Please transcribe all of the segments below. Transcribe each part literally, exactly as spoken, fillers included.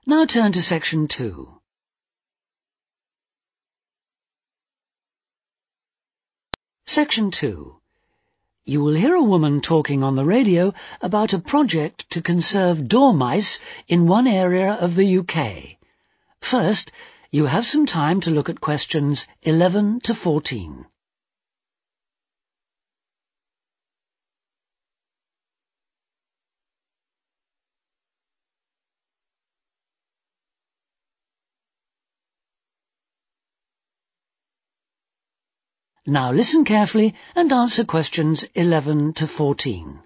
Now turn to section two. Section two. You will hear a woman talking on the radio about a project to conserve dormice in one area of the U K. First, you have some time to look at questions eleven to fourteen. Now listen carefully and answer questions eleven to fourteen.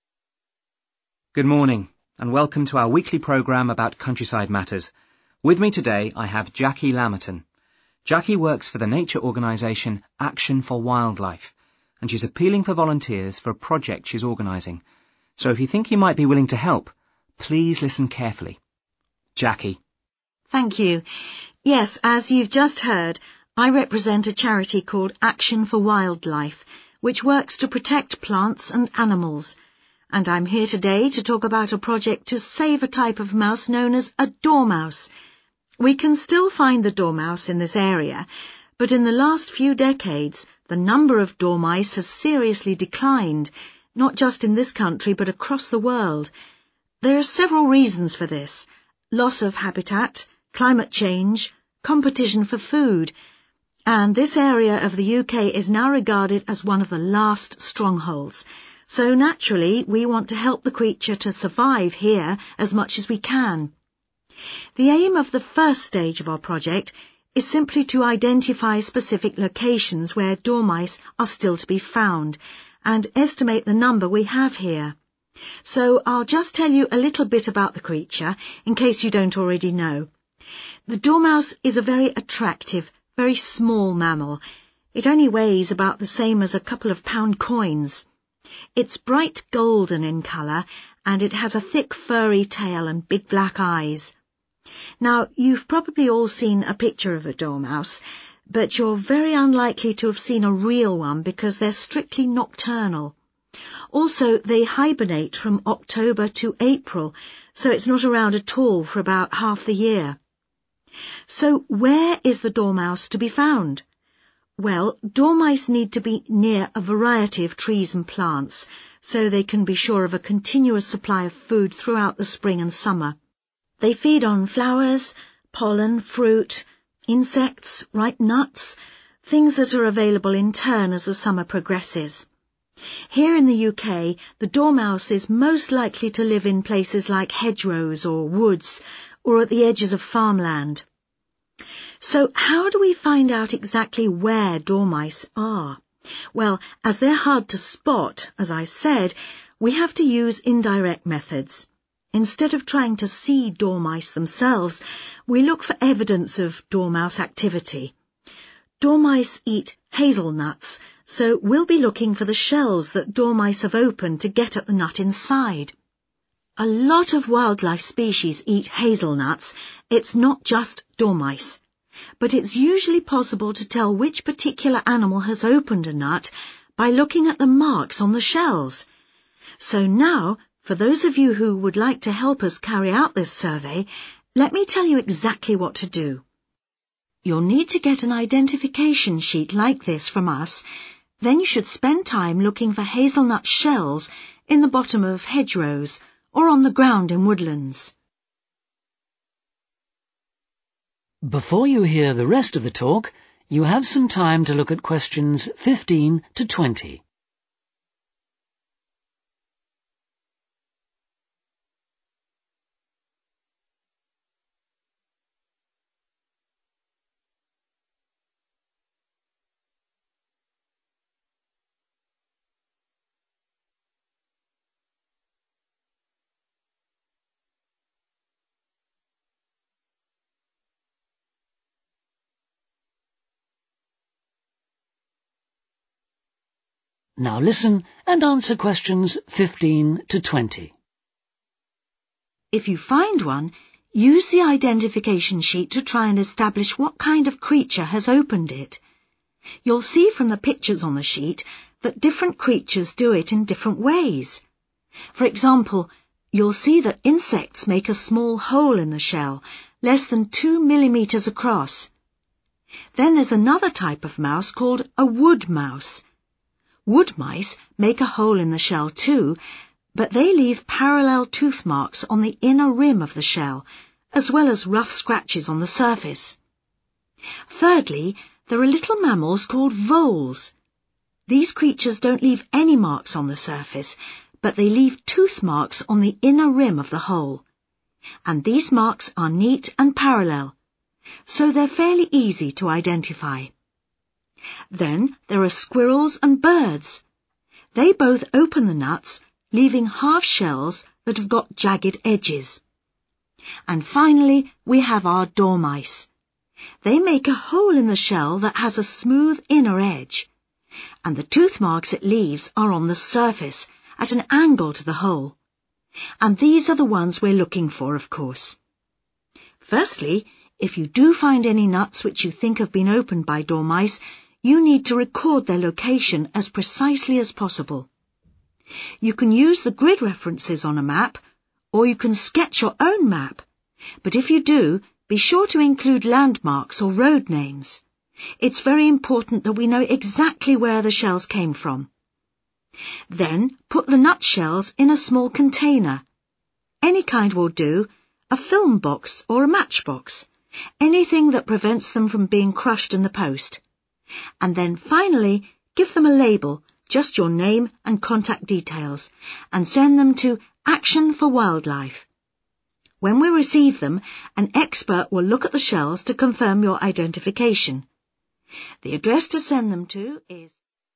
Good morning and welcome to our weekly programme about countryside matters. With me today I have Jackie Lamerton. Jackie works for the nature organisation Action for Wildlife and she's appealing for volunteers for a project she's organising. So if you think you might be willing to help, please listen carefully. Jackie. Thank you. Yes, as you've just heard, I represent a charity called Action for Wildlife, which works to protect plants and animals. And I'm here today to talk about a project to save a type of mouse known as a dormouse. We can still find the dormouse in this area, but in the last few decades, the number of dormice has seriously declined, not just in this country but across the world. There are several reasons for this: loss of habitat, climate change, competition for food. And this area of the U K is now regarded as one of the last strongholds. So naturally, we want to help the creature to survive here as much as we can. The aim of the first stage of our project is simply to identify specific locations where dormice are still to be found and estimate the number we have here. So I'll just tell you a little bit about the creature in case you don't already know. The dormouse is a very attractive, very small mammal. It only weighs about the same as a couple of pound coins. It's bright golden in colour and it has a thick furry tail and big black eyes. Now, you've probably all seen a picture of a dormouse, but you're very unlikely to have seen a real one because they're strictly nocturnal. Also, they hibernate from October to April, so it's not around at all for about half the year. So where is the dormouse to be found? Well, dormice need to be near a variety of trees and plants so they can be sure of a continuous supply of food throughout the spring and summer. They feed on flowers, pollen, fruit, insects, ripe nuts, things that are available in turn as the summer progresses. Here in the U K, the dormouse is most likely to live in places like hedgerows or woods, or at the edges of farmland. So how do we find out exactly where dormice are? Well, as they're hard to spot, as I said, we have to use indirect methods. Instead of trying to see dormice themselves, we look for evidence of dormouse activity. Dormice eat hazelnuts, so we'll be looking for the shells that dormice have opened to get at the nut inside. A lot of wildlife species eat hazelnuts. It's not just dormice. But it's usually possible to tell which particular animal has opened a nut by looking at the marks on the shells. So now, for those of you who would like to help us carry out this survey, let me tell you exactly what to do. You'll need to get an identification sheet like this from us. Then you should spend time looking for hazelnut shells in the bottom of hedgerows or on the ground in woodlands. Before you hear the rest of the talk, you have some time to look at questions fifteen to twenty. Now listen and answer questions fifteen to twenty. If you find one, use the identification sheet to try and establish what kind of creature has opened it. You'll see from the pictures on the sheet that different creatures do it in different ways. For example, you'll see that insects make a small hole in the shell, less than two millimetres across. Then there's another type of mouse called a wood mouse. Wood mice make a hole in the shell too, but they leave parallel tooth marks on the inner rim of the shell, as well as rough scratches on the surface. Thirdly, there are little mammals called voles. These creatures don't leave any marks on the surface, but they leave tooth marks on the inner rim of the hole. And these marks are neat and parallel, so they're fairly easy to identify. Then there are squirrels and birds. They both open the nuts, leaving half shells that have got jagged edges. And finally, we have our dormice. They make a hole in the shell that has a smooth inner edge, and the tooth marks it leaves are on the surface at an angle to the hole. And these are the ones we're looking for, of course. Firstly, if you do find any nuts which you think have been opened by dormice, you need to record their location as precisely as possible. You can use the grid references on a map, or you can sketch your own map, but if you do, be sure to include landmarks or road names. It's very important that we know exactly where the shells came from. Then put the nut shells in a small container. Any kind will do, a film box or a matchbox, anything that prevents them from being crushed in the post. And then finally, give them a label, just your name and contact details, and send them to Action for Wildlife. When we receive them, an expert will look at the shells to confirm your identification. The address to send them to is